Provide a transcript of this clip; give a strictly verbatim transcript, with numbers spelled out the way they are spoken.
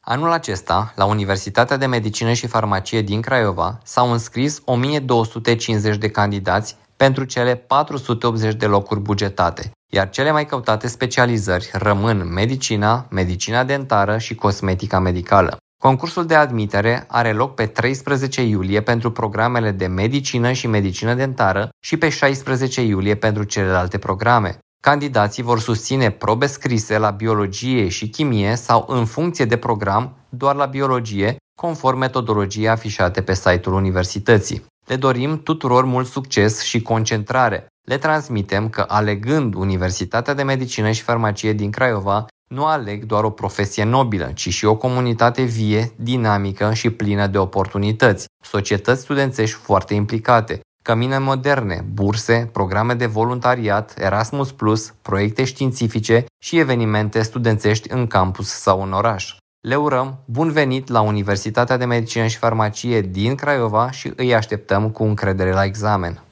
Anul acesta, la Universitatea de Medicină și Farmacie din Craiova, s-au înscris o mie două sute cincizeci de candidați pentru cele patru sute optzeci de locuri bugetate, iar cele mai căutate specializări rămân medicina, medicina dentară și cosmetica medicală. Concursul de admitere are loc pe treisprezece iulie pentru programele de medicină și medicină dentară și pe șaisprezece iulie pentru celelalte programe. Candidații vor susține probe scrise la biologie și chimie sau în funcție de program doar la biologie, conform metodologiei afișate pe site-ul universității. Le dorim tuturor mult succes și concentrare. Le transmitem că alegând Universitatea de Medicină și Farmacie din Craiova, nu aleg doar o profesie nobilă, ci și o comunitate vie, dinamică și plină de oportunități, societăți studențești foarte implicate, cămine moderne, burse, programe de voluntariat, Erasmus plus, proiecte științifice și evenimente studențești în campus sau în oraș. Le urăm bun venit la Universitatea de Medicină și Farmacie din Craiova și îi așteptăm cu încredere la examen.